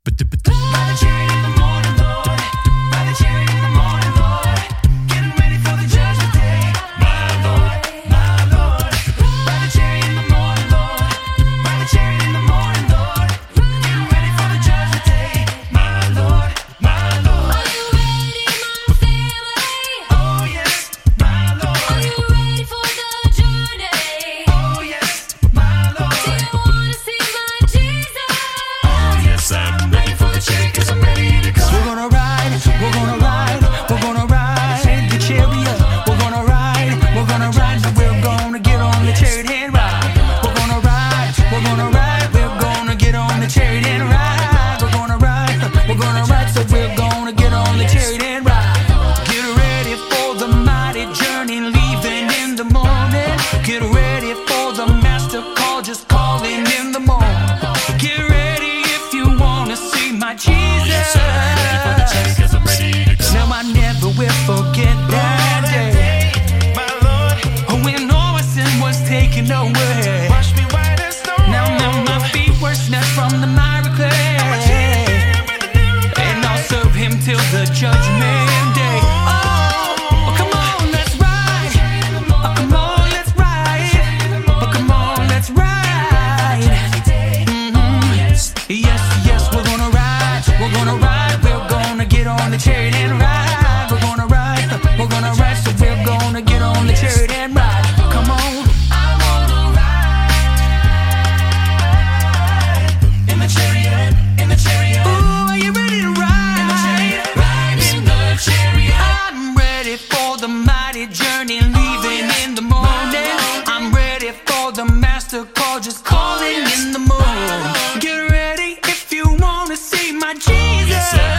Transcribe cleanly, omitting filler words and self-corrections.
Get ready for the master call, just calling in the morning. Get ready if you wanna see my Jesus. Yes, I'm ready for the chase, 'cause I'm ready to go. Now I never will forget that day, my Lord, when all my sin was taken away. wash me white as snow. Now my feet were snatched from the miry clay, and I'll serve him till the judgment day. Oh, come on, let's ride. Oh, come on, let's ride. Oh, come on, let's ride. Yes, yes, we're gonna ride. We're gonna ride. We're gonna get on the chariot and ride. We're gonna ride. We're gonna ride. So we're gonna get on the chariot and ride. Come on. I wanna ride in the chariot, in the chariot. Ooh, are you ready to ride? Ride in the chariot. I'm ready for the mighty journey, leaving in the morning. I'm ready for the master call, just calling in the morning. Get ready if you wanna see my Jesus. Yes, sir.